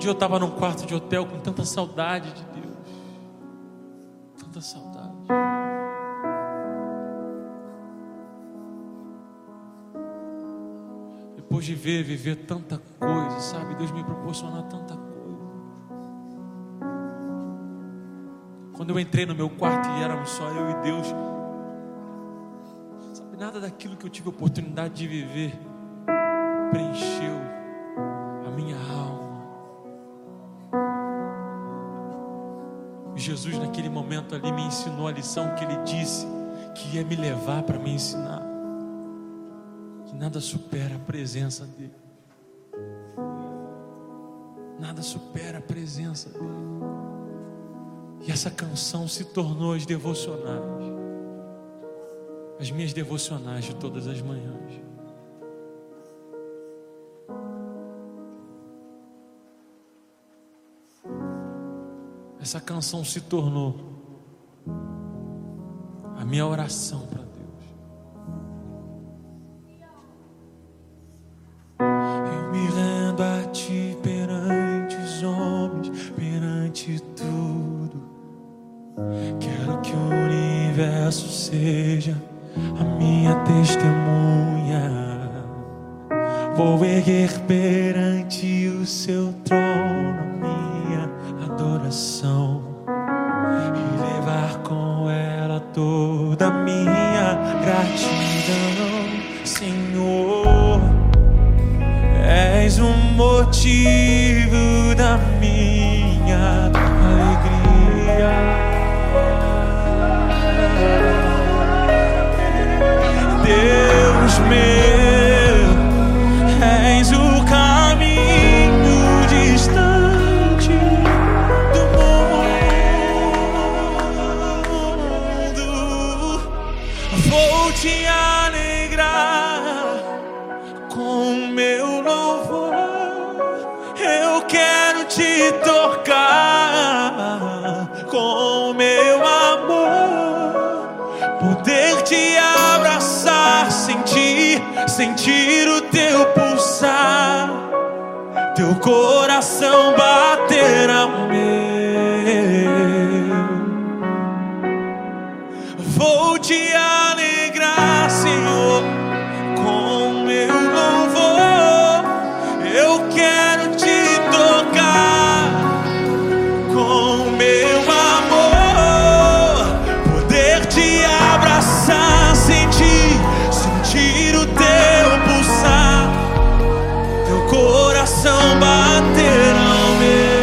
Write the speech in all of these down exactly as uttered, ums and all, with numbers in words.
dia eu estava num quarto de hotel com tanta saudade de Deus, tanta saudade. Depois de ver, viver tanta coisa, sabe? Deus me proporcionar tanta coisa. Quando eu entrei no meu quarto e éramos só eu e Deus, sabe, nada daquilo que eu tive a oportunidade de viver preencheu a minha alma. E Jesus naquele momento ali me ensinou a lição que Ele disse que ia me levar para me ensinar. Que nada supera a presença dEle. Nada supera a presença dEle. E essa canção se tornou as devocionais, as minhas devocionais de todas as manhãs. Essa canção se tornou a minha oração para Deus. Eu me rendo a Ti perante os homens, perante tudo. Quero que o universo seja a minha testemunha. Vou erguer perante o Seu trono minha adoração e levar com ela toda a minha gratidão. Senhor, És o motivo da minha alegria. Deus meu, És o caminho distante do mundo. Vou Te alegrar com meu louvor. Eu quero Te tocar com meu amor, poder Te abraçar, sentir, sentir o Teu pulsar, Teu coração bater ao meu. Vou Te alegrar, Senhor, com meu louvor. Eu quero Te tocar com meu amor, poder Te abraçar, sentir, sentir o Teu pulsar, Teu coração bater ao meu.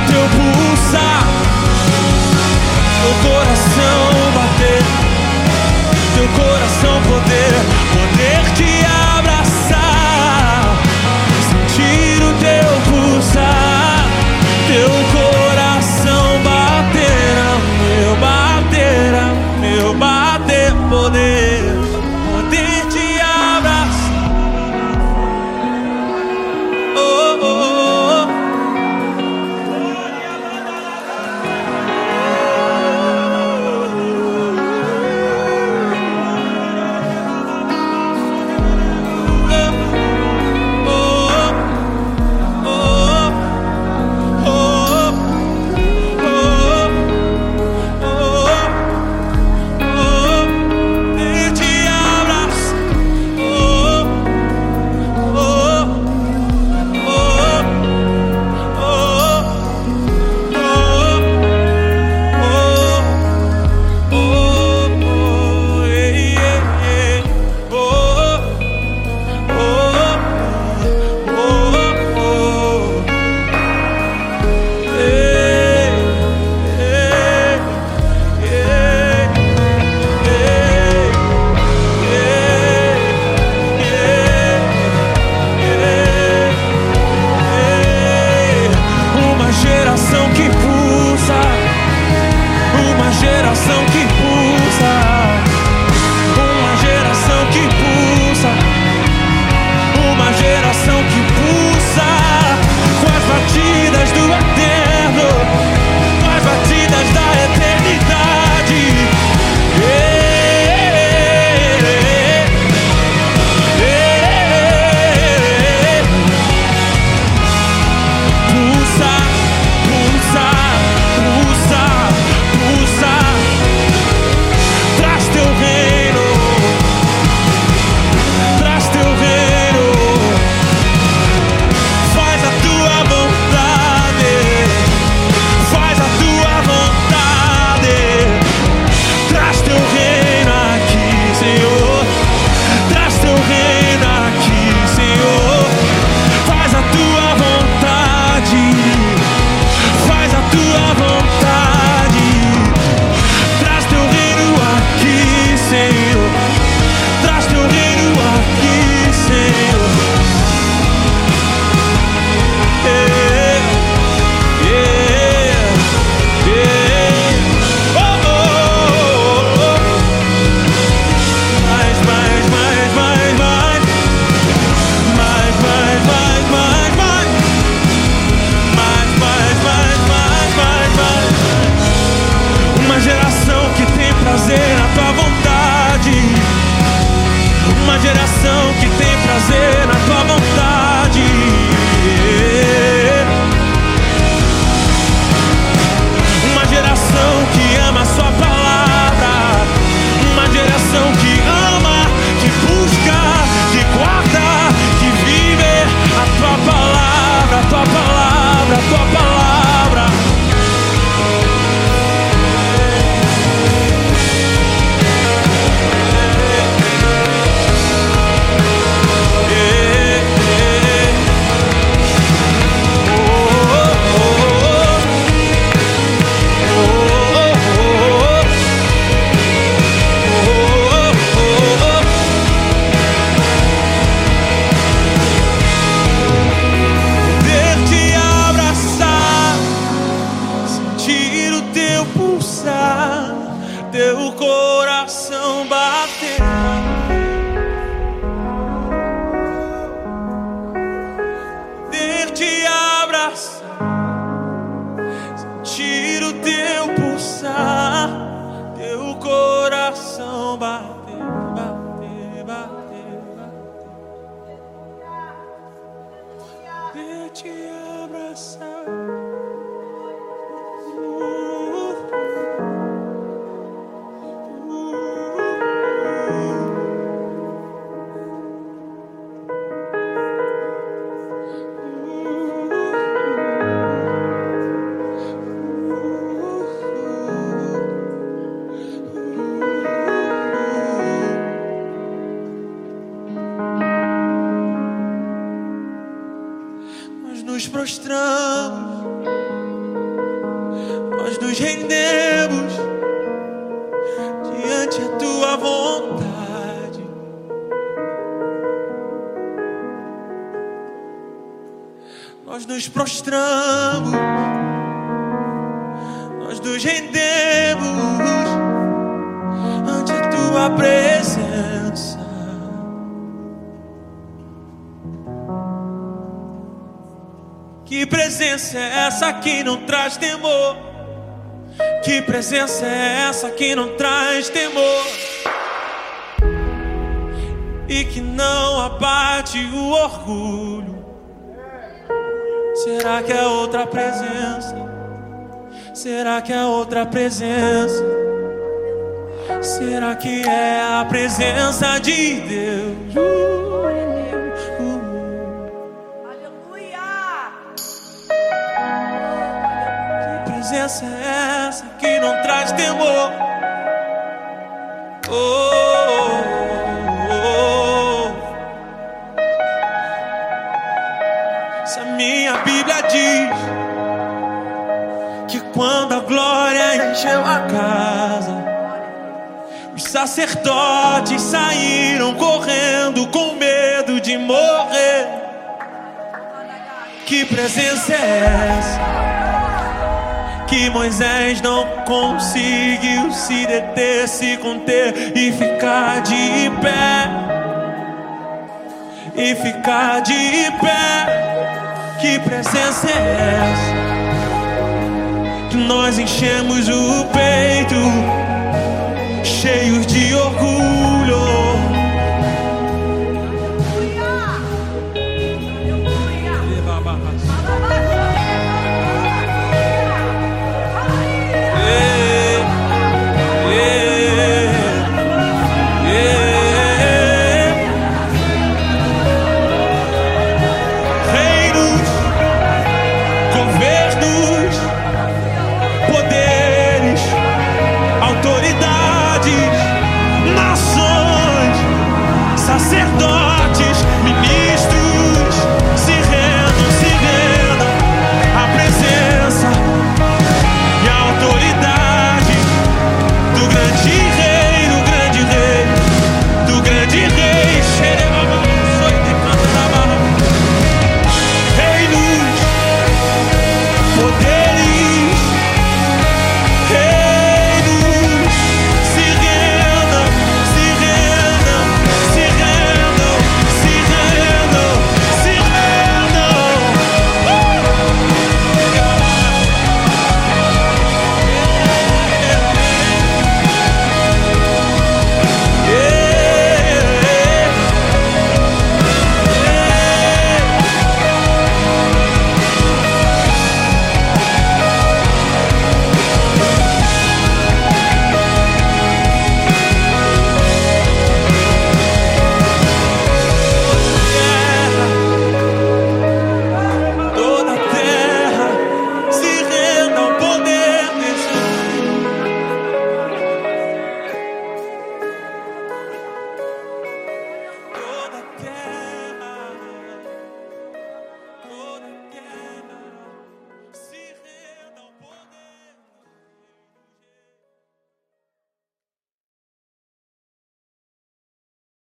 teu pulsar, teu coração bater, teu coração poder, poder te abraçar, sentir o teu pulsar, teu coração bater, meu bater, meu bater, poder, poder te abraçar. Oh, oh, oh. nos prostramos nos rendemos diante da tua vontade. Nós nos prostramos, nós nos rendemos ante a tua presença. Que presença é essa que não traz temor? Que presença é essa que não traz temor? E que não abate o orgulho? Será que é outra presença? Será que é outra presença? Será que é a presença de Deus? Uh, uh, uh. Aleluia! Que presença é essa que não traz temor? Oh, oh, oh. Se a minha Bíblia diz que quando a glória encheu a casa, os sacerdotes saíram correndo com medo de morrer. Que presença é essa que Moisés não conseguiu se deter, se conter e ficar de pé? E ficar de pé. Que presença é essa que nós enchemos o peito cheios de orgulho?